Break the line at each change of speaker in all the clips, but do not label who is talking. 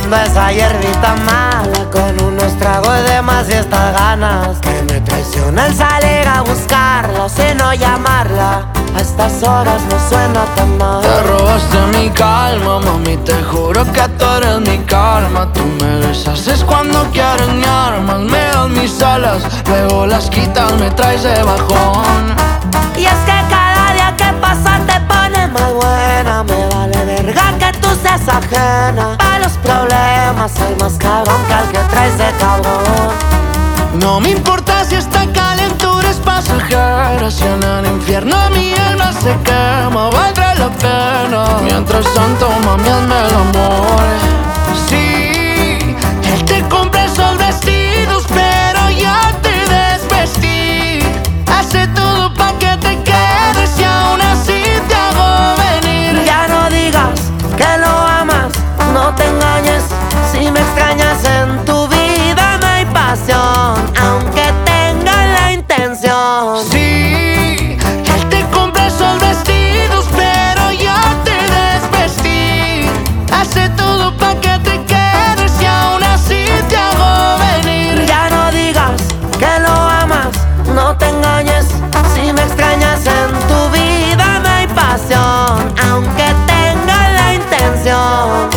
tomando esa hierbita mala, con unos tragos de más y estas ganas que me traicionan salir a buscarla, o si no llamarla. A estas horas no suena tan mal.
Te robaste mi calma, mami, te juro que tú eres mi karma. Tú me besas es cuando quieres mi armas, me das mis alas, luego las quitas, me traes de bajón.
Y es que cada día que pasa te pone más buena. Me vale verga que tú seas ajena. Pa' los problemas soy más cabrón que al que traes de cabrón.
No me importa si esta calentura es pasajera, si en el infierno mi alma se quema, valdrá la pena. Mientras tanto, mami, hazme el amor. Sí, él te compra esos vestidos, pero yo te desvestí. Hace todo pa' que te quedes y aún así te hago venir.
Ya no digas que lo amas, no te engañes. Si me extrañas en tu vida no hay pasión, aunque tengas la intención.
Sí, él te compra esos vestidos, pero yo te desvestí. Hace todo pa' que te quedes y aún así te hago venir.
Ya no digas que lo amas, no te engañes. Si me extrañas en tu vida no hay pasión, aunque tengas la intención.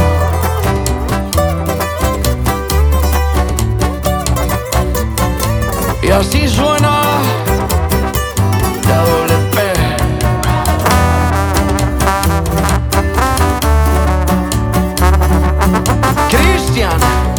Y así suena la doble P. Cristian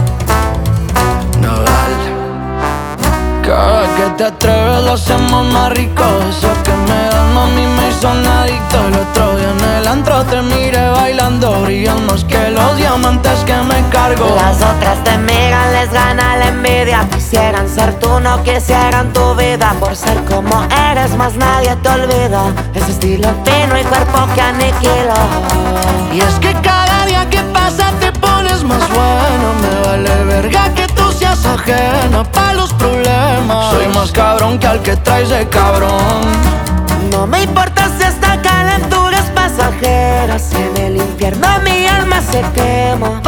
Nodal. Cada vez que te atreves lo hacemos más rico. Eso que me das, mami, me hizo adicto. El otro día en el antro te miré bailando, brillan más que los diamantes que me cargo.
Las otras te miran, les gana la envidia. Quisieran ser tú, no quisieran tu vida. Por ser como eres, más nadie te olvida. Ese estilo fino y cuerpo que aniquila.
Y es que cada día que pasa te pones más bueno. Me vale verga que tú seas ajena pa' los problemas. Soy más cabrón que al que traes de cabrón.
No me importa si esta calentura es pasajera, si en el infierno mi alma se quema.